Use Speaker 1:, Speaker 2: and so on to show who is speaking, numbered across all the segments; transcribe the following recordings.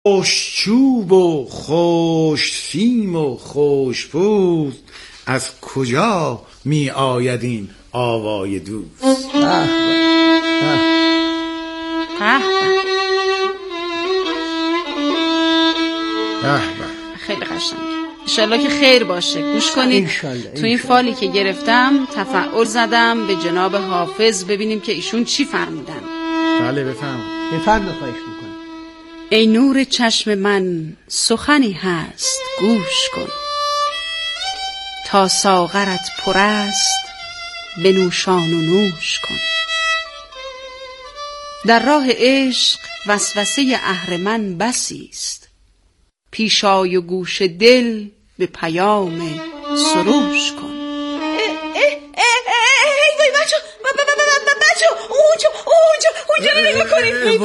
Speaker 1: خوشچوب و خوش سیم و خوش پوست، از کجا می آید این آوای دوست؟
Speaker 2: خیلی قشنگه. انشالله که خیر باشه. گوش کنید. تو این فالی که گرفتم تفعول زدم به جناب حافظ ببینیم که ایشون چی فرمودن.
Speaker 1: بله بفرمایید.
Speaker 3: بفرمایید. خواهش میکنم.
Speaker 2: ای نور چشم من سخنی هست گوش کن، تا ساغرت پر است بنوشان و نوش کن. در راه عشق وسوسه اهرمن بسی است، پیشای و گوش دل به پیام سروش کن.
Speaker 4: اونجا نگاه کنید.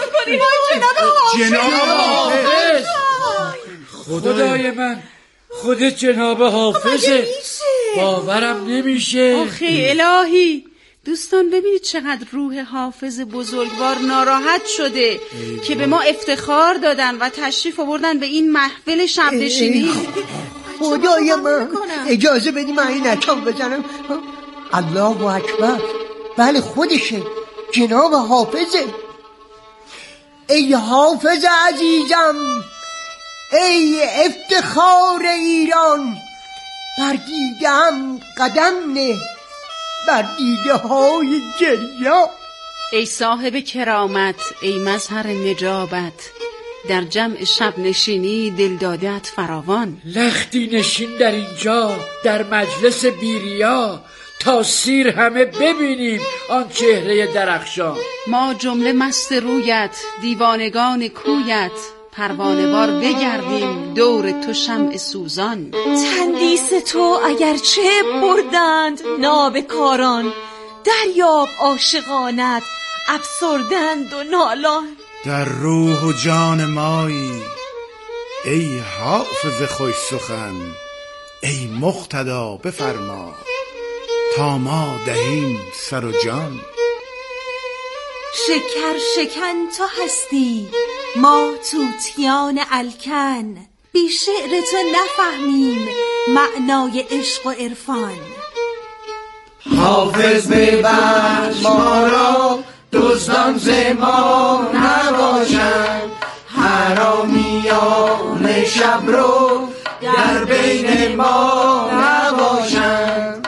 Speaker 1: جناب حافظ.
Speaker 5: خدای من، خود جناب حافظه. باورم نمیشه.
Speaker 2: آخه الهی دوستان ببینید چقدر روح حافظ بزرگوار ناراحت شده که به ما افتخار دادن و تشریف آوردن به این محفل شب نشینی.
Speaker 3: خدای من اجازه بدی من این نتام بزنم. الله اکبر. بله خودشه، جناب حافظه. ای حافظ عزیزم، ای افتخار ایران، بر دیدم قدم نه، بر دیده های گریا.
Speaker 2: ای صاحب کرامت، ای مظهر نجابت، در جمع شب نشینی دلدادت فراوان.
Speaker 5: لختی نشین در اینجا، در مجلس بیریا، تا سیر همه ببینیم آن چهره درخشان.
Speaker 2: ما جمله مست رویت، دیوانگان کویت، پروانه وار بگردیم دور تو شمع سوزان.
Speaker 4: تندیس تو اگرچه بردند نابکاران، دریاب عاشقانت افسردند و نالان.
Speaker 1: در روح و جان مایی ای حافظ خوش سخن، ای مقتدا بفرما تا ما دهیم سر و جان.
Speaker 4: شکر شکن تو هستی ما طوطیان الکن، بی شعر تو نفهمیم معنای عشق و عرفان.
Speaker 6: حافظ ببخش ما را، دزدان ز ما نباشند، حرامیان شب رو در بین ما نباشند.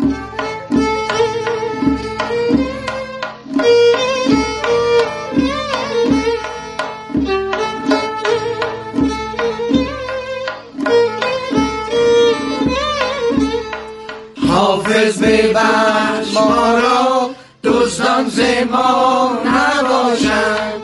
Speaker 6: حافظ ببخش ما را، دزدان ز ما نباشند،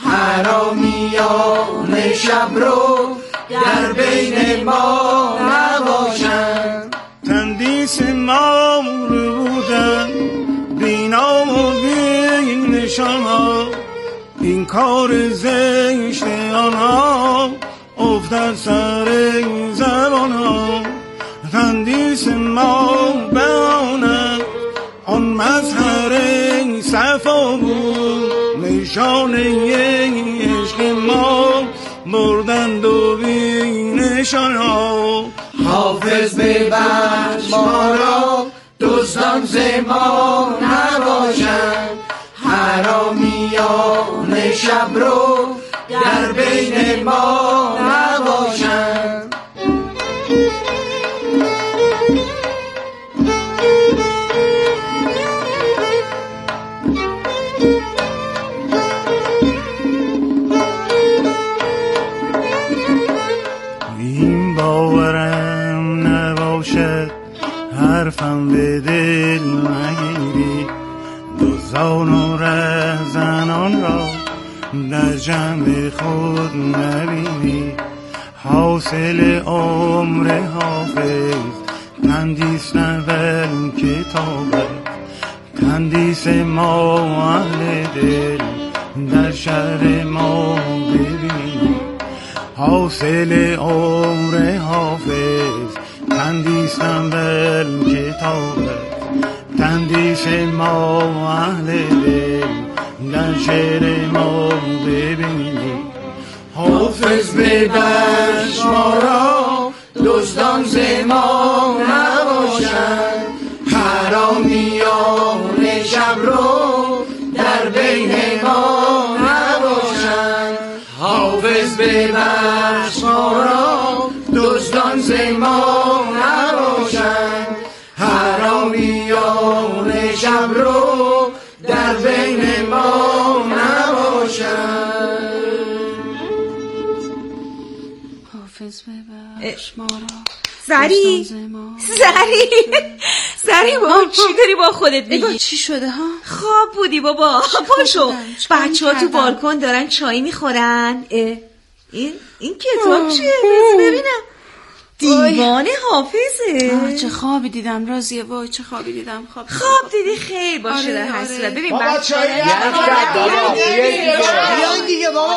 Speaker 6: حرامیان شب رو در بین ما نباشند.
Speaker 1: تندیس ما بودن بینام و بین نشان، این کار زشت آنها افتد سر زبان ها. تندیس ما بانه آن مظهر صفا بود، نشانه عشق ما بردند و بی نشان ها.
Speaker 6: حافظ ببخش ما را، دزدان ز ما نباشند، حرامیان شب رو در بین ما نباشند.
Speaker 1: این باورم نباشد حرفم به دل نگیری، دزدان و رهزنان را در جمع خود نبینی. حاصل عمر حافظ تندیس نول کتابت، تندیس ما اهل دل در شهر ما ببینی. حاصل عمر حافظ تندیس نول کتابت، تندیس ما اهل دل در شعر ما ببینی.
Speaker 6: حافظ ببخش ما را دزدان ز ما نباشند، حرامیان شب رو در بین ما نباشند. حافظ ببخش ما را دزدان ز ما نباشند، حرامیان شب رو در بین ما نباشند.
Speaker 2: حافظ ببخش ما را
Speaker 4: زری بابا چی داری با خودت میگی؟
Speaker 2: چی شده ها؟
Speaker 4: خواب بودی بابا. پاشو، بچه‌ها تو بالکن دارن چای میخورن. این کتاب چیه؟ ببینم. دیوان حافظه.
Speaker 2: چه خوابی دیدم راضیه، وای چه خوابی دیدم. خواب
Speaker 4: دیدی؟ خیر باشه. در هر صورت ببین
Speaker 3: بابا چای بیان دیگه بابا.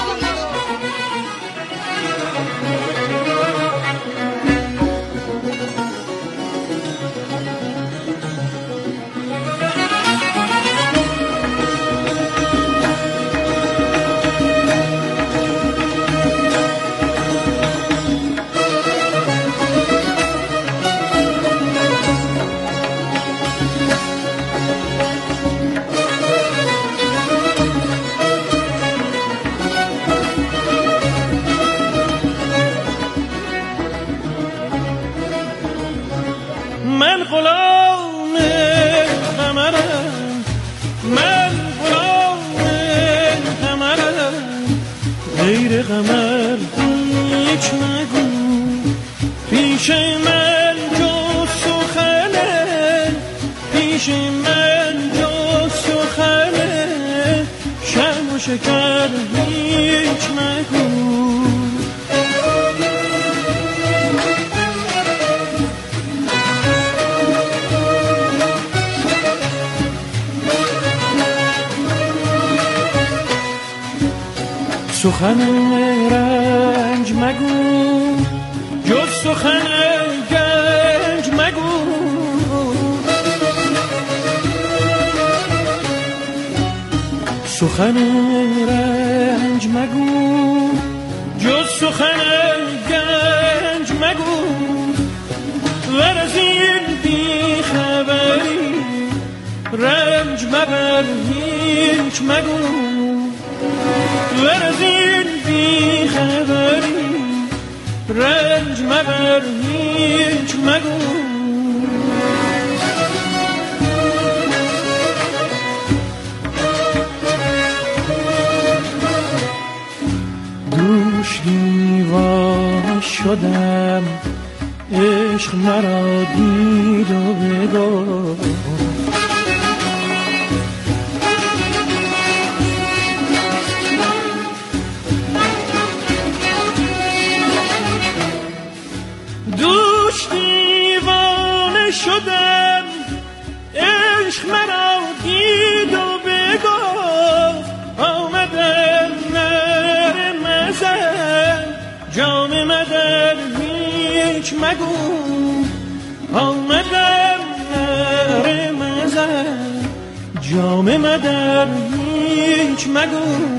Speaker 7: من غلام قمرم، غیر قمر هیچ نگو، پیش من جز سخنه، پیش من جز سخنه، شرم و شکر هیچ نگو. سخن رنج مگو، جز سخن گنج مگو، سخن رنج مگو، جز سخن گنج مگو، ور از این بی خبری رنج مبر هیچ مگو، ور از این بی خبری رنج مبر هیچ مگو. دوش دیوانه شدم، عشق مرا دید و بگفت، دوش دیوانه شدم، عشق مرا دید و بگفت، آمدم نر مزن جام مدر هیچ مگو، آمدم نر مزن جام مدر هیچ مگو.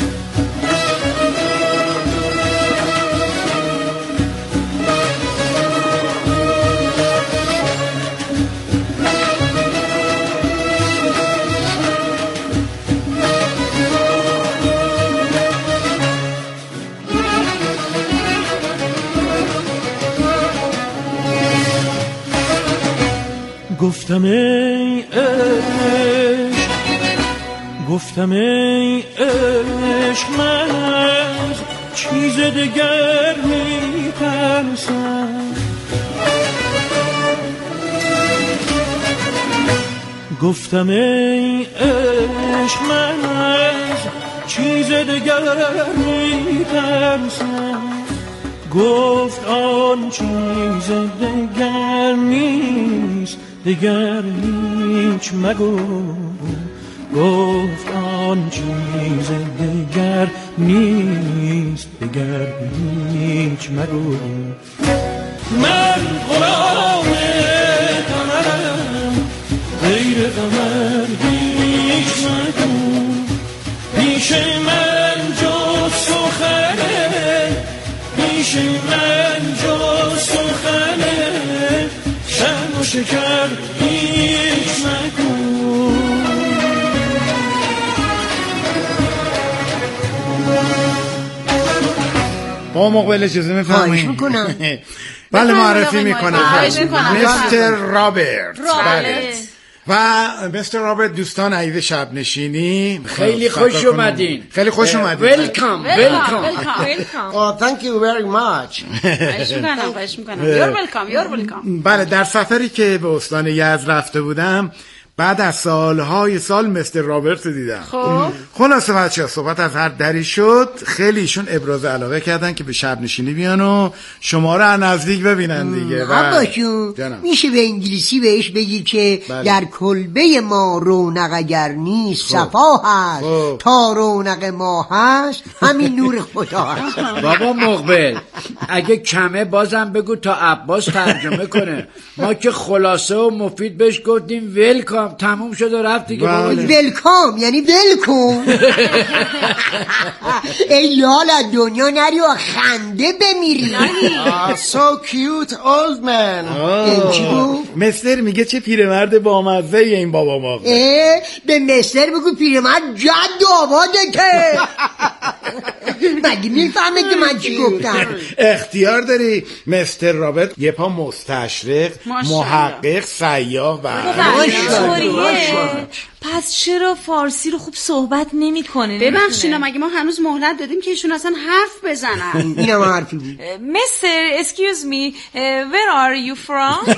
Speaker 7: گفتم ای عشق، گفتم ای عشق، من از چیز دگر میترسم، گفتم ای عشق، من از چیز دگر میترسم، گفت آن چیز دگر نیست، دگر هیچ مگو، گفت آن چیز دگر نیست، دگر هیچ مگو. من غلام قمرم، غیر قمر هیچ مگو، پیش من جز سخن رنج و سخنه شرم و شکر هیچ مکن.
Speaker 1: با مقبل اجازه میفرمایید؟
Speaker 3: میکنم.
Speaker 1: بله معرفی میکنم مستر رابرت.
Speaker 2: بله.
Speaker 1: و مستر رابرت دوستان عزیز شب نشینی
Speaker 5: خیلی خوش اومدین.
Speaker 1: خیلی خوش اومدین.
Speaker 5: ویلکام.
Speaker 3: thank you very much.
Speaker 2: خواهش میکنم. You're welcome.
Speaker 1: بله در سفری که به استان یزد رفته بودم بعد از سال مستر رابرت رو دیدم. خلاصه بچه‌ها صحبت از هر دری شد. خیلی ایشون ابراز علاقه کردن که به شب نشینی بیان و شما رو از نزدیک ببینن دیگه.
Speaker 3: باشون میشه به انگلیسی بهش بگی که در کلبه ما رونق اگر نیست صفا هست، تا رونق ما هست همین نور خدا هست.
Speaker 5: بابا مقبل اگه کمه بازم بگو تا عباس ترجمه کنه. ما که خلاصه و مفید بهش گفتیم ویلکام، تموم شد و رفت دیگه.
Speaker 3: ویلکام یعنی ولکن. ای لال از دنیا نری و خنده بمیری.
Speaker 6: So cute old man.
Speaker 1: مستر میگه چه پیرمرد بامزه این بابا ما.
Speaker 3: به مستر بگو پیرمرد جد آباده که مگه میفهمه که من چی گفتم.
Speaker 1: اختیار داری مستر رابرت، یه پا مستشرق، محقق، سیاح و
Speaker 4: پس چرا فارسی رو خوب صحبت نمیکنه؟
Speaker 2: ببخشینا مگه ما هنوز مهلت دادیم که ایشون اصلا حرف بزنن؟
Speaker 3: اینم حرفی بود.
Speaker 4: Mr. excuse me, where are you from?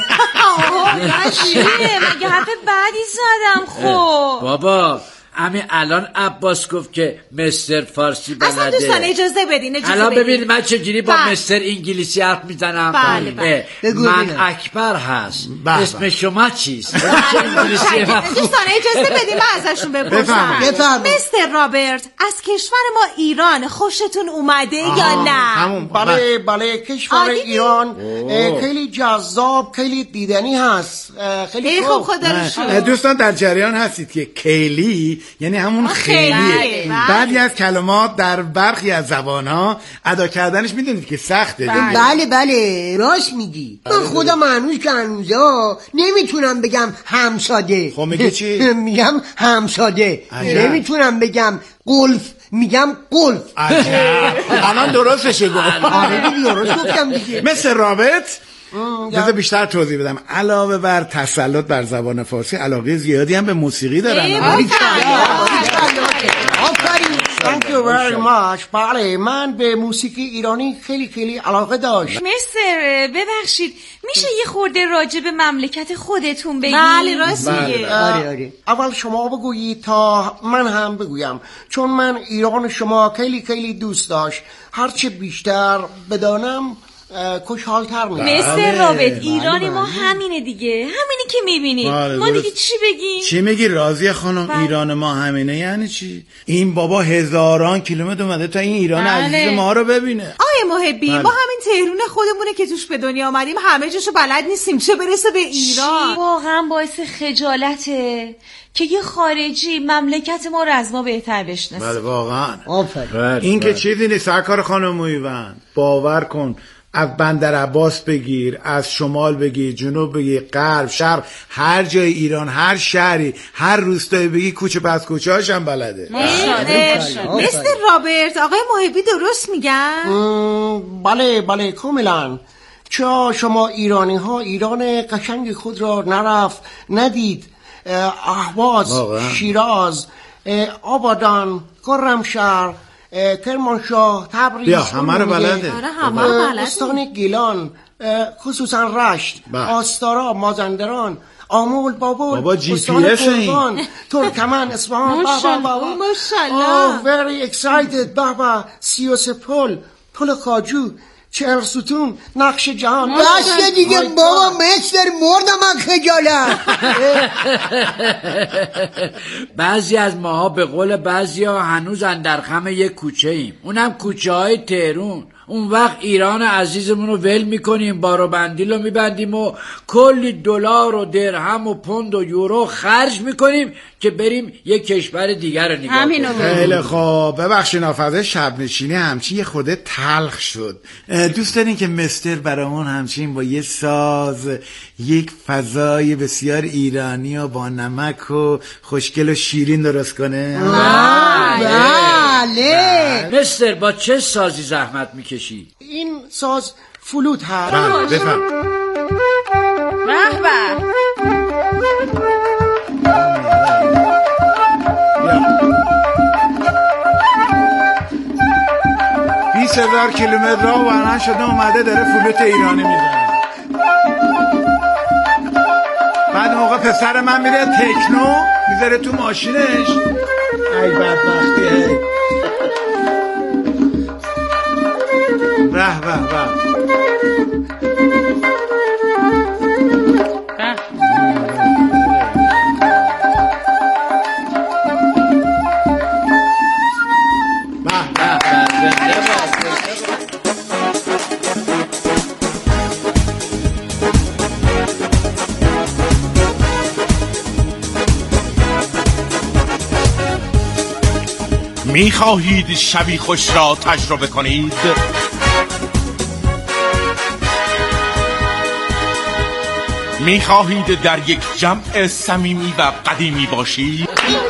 Speaker 4: مگه حرف بعدی زدم خب.
Speaker 5: بابا همین الان عباس گفت که مستر فارسی بلده.
Speaker 4: اصلا دوستان اجازه بدین.
Speaker 5: الان ببین من چجوری با مستر انگلیسی حرف میزنم.
Speaker 4: بله.
Speaker 5: من اکبر هست. اسم شما چیست؟
Speaker 4: دوستان اجازه بدین من ازشون بپرسم. مستر رابرت از کشور ما ایران خوشتون اومده یا نه؟
Speaker 6: بله کشور ایران خیلی جذاب، خیلی دیدنی هست. خیلی
Speaker 2: خوب خدا رو شکر.
Speaker 1: دوستان در جریان هستید که کیلی یعنی همون خیلیه. بعضی از کلمات در برخی از زبان‌ها ادا کردنش میدونید که سخته.
Speaker 3: بله راست میگی. من خودم هنوزه نمیتونم بگم همساده.
Speaker 1: خب میگی چی؟
Speaker 3: میگم همساده. نمیتونم بگم قلف، میگم قلف.
Speaker 1: الان درستشه گفت.
Speaker 3: درست گفتم دیگه.
Speaker 1: مستر رابرت بذار بیشتر توضیح بدم. علاوه بر تسلط بر زبان فارسی علاقه زیادی هم به موسیقی دارن.
Speaker 6: Thank you very much. بله من به موسیقی ایرانی خیلی علاقه داشت.
Speaker 4: مستر ببخشید میشه یه خورده راجع به مملکت خودتون بگید؟
Speaker 2: بله راست میگه.
Speaker 3: آره.
Speaker 6: اول شما بگویید تا من هم بگویم، چون من ایران شما خیلی دوست داشت. هرچه بیشتر بدانم خوشحال‌تر میشم.
Speaker 4: مستر رابرت ایران ما همینه دیگه، همینی که میبینید. ما دیگه چی بگیم؟
Speaker 1: چی میگی راضیه خانم؟ ایران ما همینه یعنی چی؟ این بابا هزاران کیلومتر اومده تا این ایران عزیز ما رو ببینه.
Speaker 4: آیه محبی ما همین تهرون خودمونه که توش به دنیا آمدیم همه جاشو بلد نیستیم، چه برسه به ایران. واقعا باعث خجالته که یه خارجی مملکت ما رو از ما بهتر بشناسه.
Speaker 1: بله واقعا این که چیزی نیست. سرکار خانم مویوند باور کن، از بندر عباس بگیر، از شمال بگیر، جنوب بگیر، غرب، شرق، هر جای ایران، هر شهری، هر روستایی بگی، کوچه پس کوچه هاش هم بلده.
Speaker 4: مستر رابرت آقای محبی درست میگن؟
Speaker 6: بله کاملا. چرا شما ایرانی ها ایران قشنگ خود را ندید؟ اهواز، شیراز، آبادان، خرمشهر، کرمانشاه، تبریز،
Speaker 1: همه رو بلده.
Speaker 6: استان گیلان، خصوصا رشت، آستارا، مازندران، آمول، بابل، استان کرمان، ترکمن، اصفهان.
Speaker 4: ماشاءالله.
Speaker 6: very excited. بابا 33 پل کاجو، 40 ستون، نقش جهان.
Speaker 3: بس دیگه بابا مستر مردم من خجالت.
Speaker 5: بعضی از ماها به قول بعضی ها هنوز اندرخم یک کوچه ایم، اونم کوچه های تهرون. اون وقت ایران عزیزمون رو ول میکنیم، بار و بندیل رو میبندیم و کلی دلار و درهم و پوند و یورو خرج میکنیم که بریم یک کشور دیگر رو نگاه کنیم.
Speaker 1: خیلی خوب، ببخشید نافذه شب نشینی همچین یه خود تلخ شد. دوست دارین که مستر برامون همچین با یه ساز یک فضای بسیار ایرانی و با نمک و خوشگل و شیرین درست کنه؟
Speaker 3: بله.
Speaker 5: مستر با چه سازی زحمت میکشی؟
Speaker 6: این ساز فلوت هست.
Speaker 1: بله بفهم.
Speaker 2: به به
Speaker 1: 20,000 کیلومتر راه برهن شده اومده داره فلوت ایرانی میزنه. بعد موقع پسر من میره تکنو میذاره تو ماشینش. ای بدبختی. به به به.
Speaker 8: می‌خواهید شبی خوش را تجربه کنید؟ می‌خواهید در یک جمع صمیمی و قدیمی باشید؟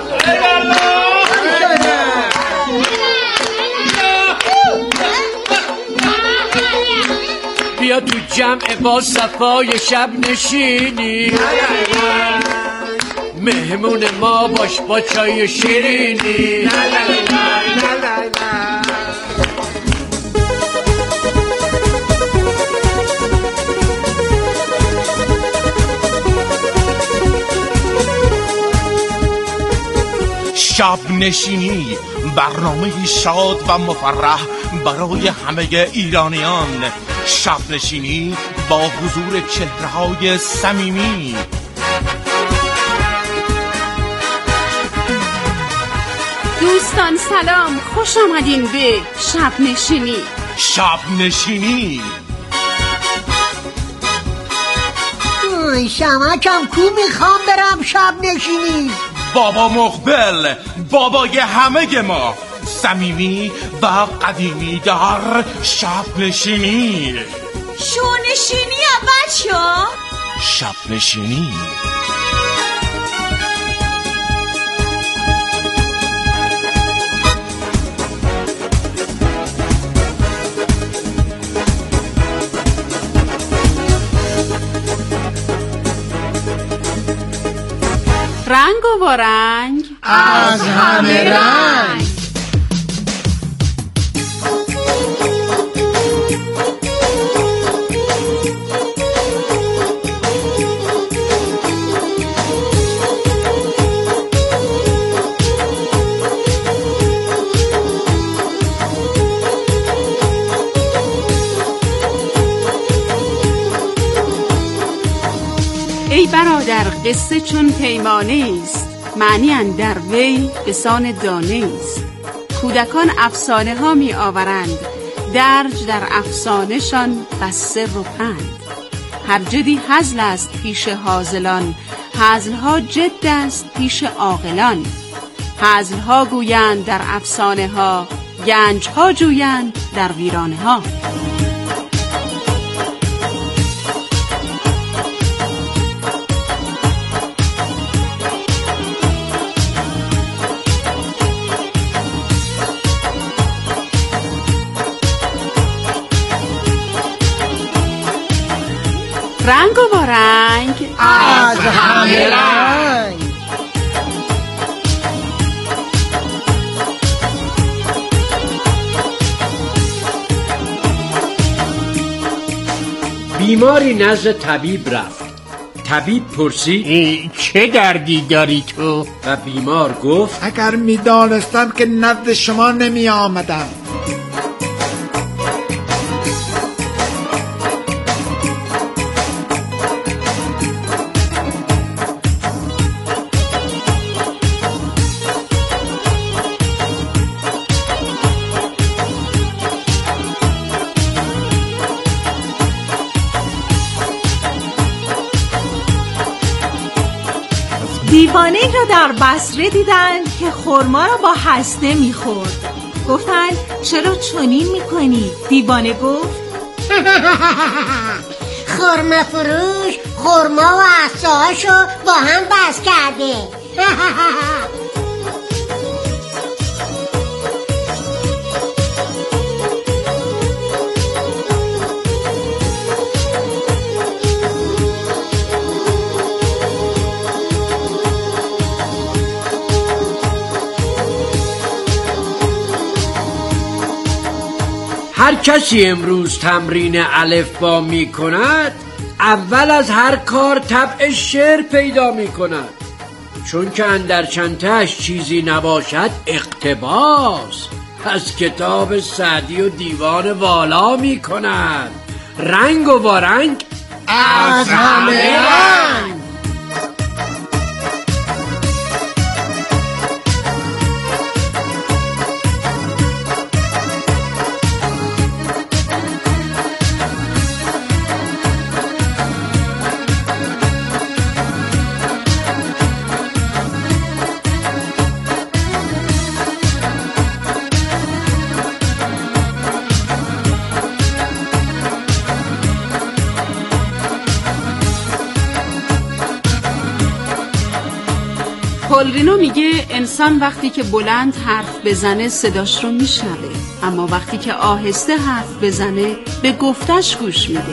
Speaker 5: بیا تو جمع با صفای شب نشینی، مهمون ما باش با چای شیرینی.
Speaker 8: شب نشینی، برنامه شاد و مفرح برای همه ایرانیان. شب نشینی با حضور چهره‌های صمیمی.
Speaker 2: دوستان سلام، خوش آمدین به شب نشینی.
Speaker 8: شب نشینی.
Speaker 3: شمکم کو میخوام برم شب نشینی.
Speaker 8: بابا مقبل، بابای همه ما، صمیمی و قدیمی در شب نشینی.
Speaker 4: شو نشینی بچه‌ها.
Speaker 8: شب نشینی.
Speaker 2: رنگ و وارنگ
Speaker 3: از همه رنگ.
Speaker 2: ای برادر قصه چون پیمانه است، معنی اندر وی بسان دانه است. کودکان افسانه ها می آورند، درج در افسانه‌شان بس سر و پند. هر جدی هزل است پیش هازلان، هزلها جد است پیش عاقلان. هزلها گویند در افسانه ها، گنجها جویند در ویرانه ها. رنگ و وارنگ
Speaker 3: از همه رنگ.
Speaker 5: بیماری نزد طبیب رفت. طبیب پرسید
Speaker 6: چه دردی داری تو؟
Speaker 5: و بیمار گفت
Speaker 1: اگر میدانستم که نزد شما نمی آمدم.
Speaker 4: دیوانه ای را در بصره دیدند که خرما را با هسته میخورد. گفتند چرا چنین میکنی؟ دیوانه گفت
Speaker 3: خرما فروش خرما و عصاهاشو با هم بس کرده.
Speaker 5: هر کسی امروز تمرین الفبا می کند اول از هر کار طبع شعر پیدا می کند، چون که اندر چنته‌اش چیزی نباشد اقتباس از کتاب سعدی و دیوان والا می کند. رنگ و وارنگ از همه رنگ.
Speaker 2: پولرینو میگه انسان وقتی که بلند حرف بزنه صداش رو میشنوه، اما وقتی که آهسته حرف بزنه به گفتش گوش میده.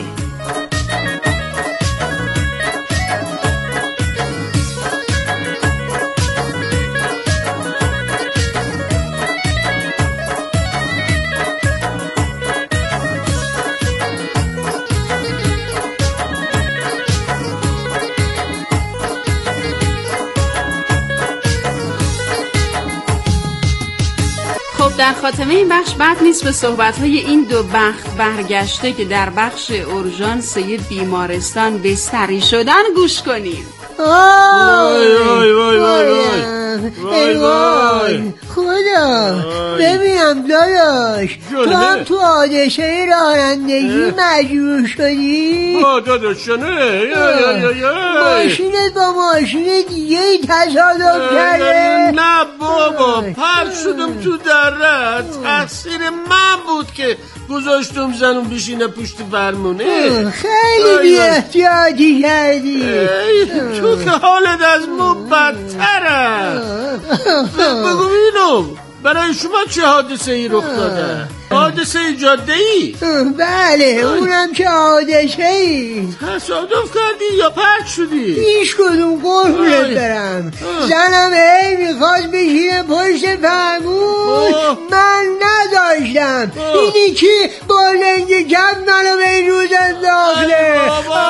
Speaker 2: در خاتمه این بخش بد نیست به صحبت‌های این دو بخت برگشته که در بخش اورژانس بیمارستان بستری شدن گوش کنیم.
Speaker 3: وای وای وای وای وای خدا ببینم داداش تو هم تو حادثه رانندگی مجروح شدی؟
Speaker 6: داداش نه
Speaker 3: ماشینت با ماشین دیگه ای تصادف کرده؟
Speaker 6: نه بابا پرد شدم تو دره، تقصیر من بود که گذاشتم زنم بشینه پشت فرمونه.
Speaker 3: خیلی بی احتیاطی کردی.
Speaker 6: تو که حالت از ما بدتره. بگو اینو برای شما چه حادثه ای رخ داده؟ حادثه جاده ای؟
Speaker 3: بله اونم چه حادثه ای؟
Speaker 6: تصادف کردی یا پرد شدی؟
Speaker 3: هیچ کدوم قربونت برم. زنم هی میخواست بشینه پشت فرمون من نداشتم. اینی که با لنگ کم منو به این روز انداخته.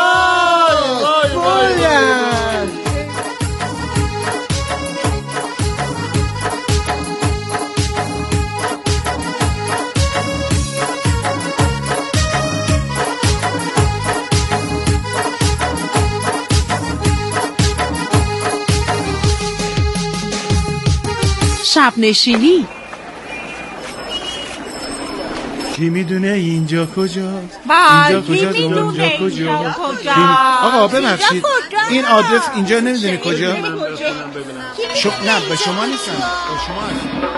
Speaker 2: شب نشینی.
Speaker 1: کی میدونه اینجا کجاست؟
Speaker 4: اینجا
Speaker 1: کجاست؟ اونجا کجاست؟ آقا ببخشید این آدرس اینجا نمیدونی کجا؟ نه به شما نیستم، به شما هستم.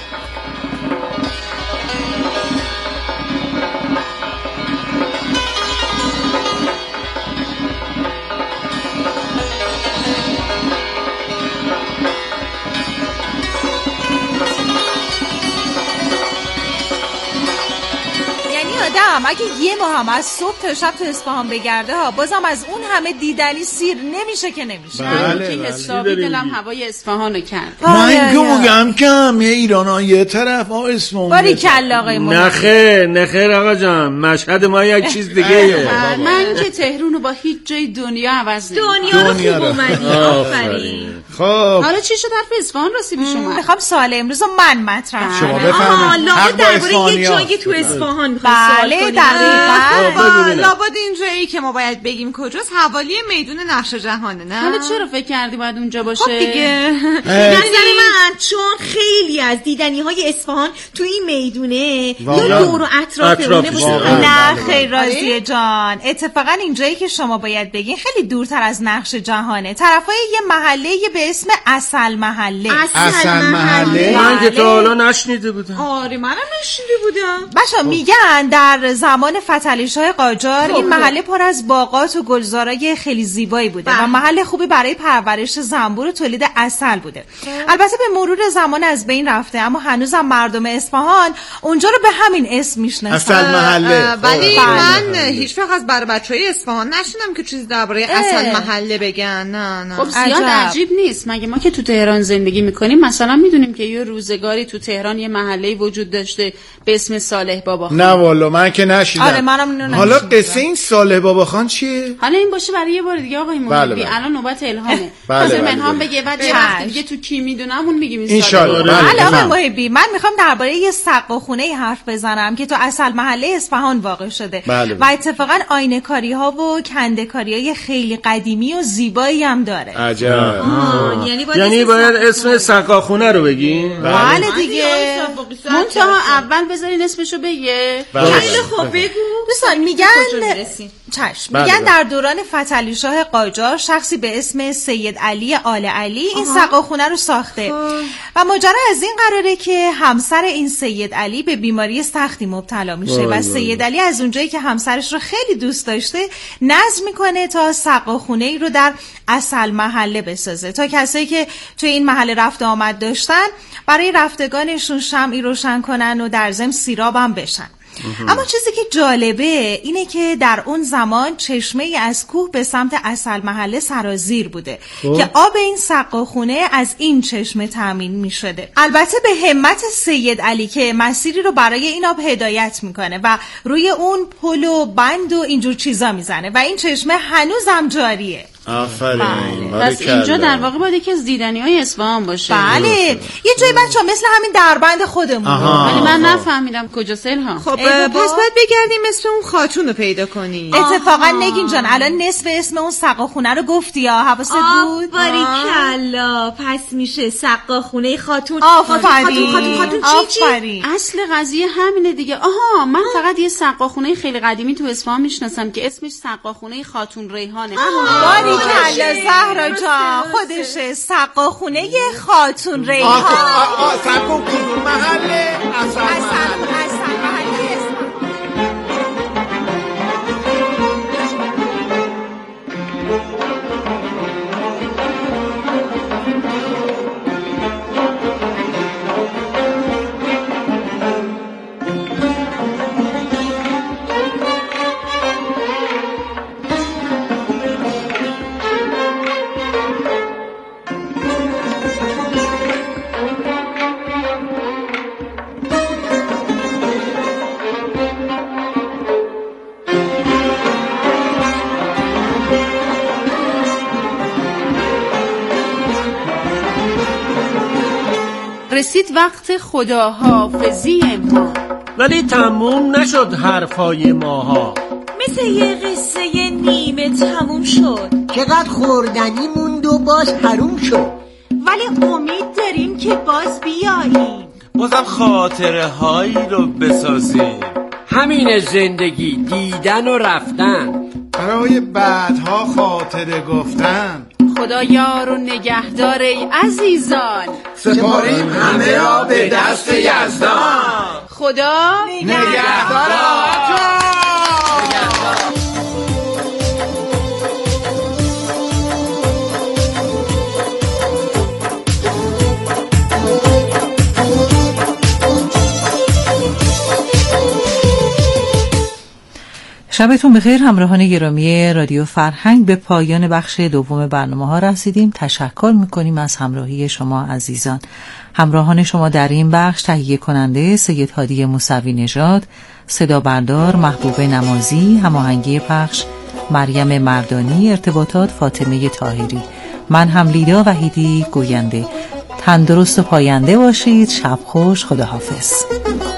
Speaker 4: اگه یه ماه هم از صبح تا شب تو اصفهان بگرده ها بازم از اون همه دیدنی سیر نمیشه که نمیشه.
Speaker 2: بله حسابی دلم هوای اصفهانو کرد.
Speaker 1: من که میگم که همه ایران ها یه طرف ها اصفهان.
Speaker 4: باری کلا آقای
Speaker 6: نخیر آقا جان، مشهد ما یک چیز دیگه.
Speaker 2: من که تهرانو با هیچ جای دنیا عوض
Speaker 4: دنیا رو خوب اومدی. آفرین.
Speaker 1: خب
Speaker 2: حالا چی شد حرف اصفهان راستی پیش اومد؟
Speaker 4: میخوام سوال امروز من مطرح
Speaker 1: شما بفهمید.
Speaker 4: لابد درباره یه جایی تو اصفهان میخوام سوال کنیم. دقیقاً. لابد اینجایی که ما باید بگیم کجاست، حوالی میدون نقش جهانه. نه
Speaker 2: حالا چرا فکر کردی باید اونجا باشه؟
Speaker 4: خب دیگه نظر من چون خیلی از دیدنی های اصفهان تو این میدونه یا دور و اطراف اونه باشه. نه خیر راضیه جان، اتفاقا اینجایی که شما باید بگین خیلی دورتر از نقش جهانه. طرفای یه محله به به اسم عسل محله.
Speaker 1: عسل محله؟
Speaker 6: من که تا حالا نشنیده بودم.
Speaker 4: آره منم نشنیده بودم. بچه‌ها میگن در زمان فتلیش‌های قاجار این محله پر از باغات و گلزارای خیلی زیبایی بوده و محل خوبی برای پرورش زنبور و تولید عسل بوده. البته به مرور زمان از بین رفته، اما هنوزم مردم اصفهان اونجا رو به همین اسم میشناسن،
Speaker 1: عسل محله.
Speaker 9: ولی من هیچ وقت از برای بچهای اصفهان نشنیدم که چیزی درباره عسل محله بگن. نه
Speaker 2: خب زیاد عجیب نیست. مگه ما که تو تهران زندگی میکنیم مثلا میدونیم که یه روزگاری تو تهران یه محله وجود داشته به اسم صالح بابا خان.
Speaker 1: نه والا من که نشیدم.
Speaker 4: آره منم نشیدم.
Speaker 1: حالا قصه این صالح بابا خان چیه؟
Speaker 4: حالا این باشه برای یه بار دیگه آقای محبی. الان نوبت الهامه.
Speaker 1: بله
Speaker 4: الهام بگه بعد یه وقت دیگه تو کی میدونم اون میگیم
Speaker 1: این صالح.
Speaker 4: حالا آقای محبی من میخوام درباره یه سقاخونه حرف بزنم که تو عسل محله اصفهان واقع شده و اتفاقا آینه‌کاری ها و کنده‌کاری‌های خیلی قدیمی و زیبایی هم داره.
Speaker 1: عجب.
Speaker 6: یعنی باید اسم سقاخونه رو بگیم؟
Speaker 4: بله دیگه.
Speaker 2: منتها اول بذارین اسمشو بگه.
Speaker 4: خیلی خوب بگو. دوستان میگن میگن در دوران فتلیشاه قاجار شخصی به اسم سید علی آل علی این سقاخونه رو ساخته و ماجرا از این قراره که همسر این سید علی به بیماری سختی مبتلا میشه و سید علی از اونجایی که همسرش رو خیلی دوست داشته نذر میکنه تا سقاخونه ای رو در عسل محله بسازه تا کسایی که توی این محله رفت و آمد داشتن برای رفتگانشون شمعی روشن کنن و در ضمن سیراب هم بشن. اما چیزی که جالبه اینه که در اون زمان چشمه از کوه به سمت عسل محله سرازیر بوده که آب این سقاخونه از این چشمه تامین می شده. البته به همت سید علی که مسیری رو برای این آب هدایت میکنه و روی اون پل و بند و اینجور چیزا میزنه و این چشمه هنوزم جاریه.
Speaker 1: آفرین.
Speaker 2: پس اینجا در واقع باید یکی از دیدنی‌های اصفهان باشه.
Speaker 4: بله یه جای بچه‌ها مثل همین دربند خودمون.
Speaker 2: ولی من نفهمیدم کجاست الهام.
Speaker 9: خب پس باید بگردیم اسم اون خاتون رو پیدا کنیم.
Speaker 4: اتفاقا نگین جان الان نصف اسم اون سقاخونه رو گفتی یا حواست بود؟
Speaker 9: باریکلا. پس میشه سقاخونه خاتون.
Speaker 4: خاتون
Speaker 2: چی؟ اصل قضیه همینه دیگه. آها من فقط یه سقاخونه خیلی قدیمی تو اصفهان میشناسم که اسمش سقاخونه خاتون ریحانه.
Speaker 4: باریکلا زهرا جان خودشه سقاخونه خاتون ریحان.
Speaker 1: سقا کدوم محله؟ عسل
Speaker 4: محله.
Speaker 2: رسید وقت خداحافظی ما،
Speaker 6: ولی تموم نشد حرفای ماها.
Speaker 4: مثل یه قصه نیمه تموم شد.
Speaker 3: چقدر خوردنی موند و باز حروم شد.
Speaker 4: ولی امید داریم که باز بیاییم،
Speaker 8: بازم خاطره هایی رو بسازیم.
Speaker 5: همین زندگی، دیدن و رفتن،
Speaker 1: برای بعدها خاطره گفتن.
Speaker 2: خدا یار و نگهدار ای عزیزان،
Speaker 1: سپاریم همه را به دست یزدان.
Speaker 2: خدا
Speaker 1: نگهدار.
Speaker 10: شبتون بخیر همراهان گرامی رادیو فرهنگ. به پایان بخش دوم برنامه ها رسیدیم. تشکر میکنیم از همراهی شما عزیزان. همراهان شما در این بخش تهیه کننده سید هادی موسوی نژاد، صدا بردار محبوب نمازی، هماهنگی پخش مریم مردانی، ارتباطات فاطمه طاهری، من هم لیدا وحیدی گوینده. تندرست و پاینده باشید. شب خوش. خداحافظ.